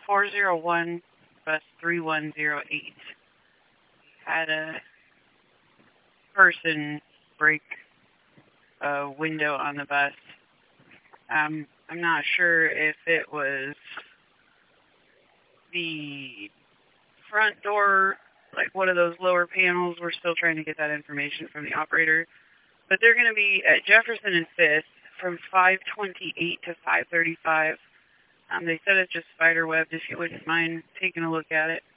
401, bus 3108. Had a person break a window on the bus. I'm not sure if it was the front door, like one of those lower panels. We're still trying to get that information from the operator. But they're going to be at Jefferson and 5th from 5:28 to 5:35. They said it's just spider webbed, if you wouldn't mind taking a look at it.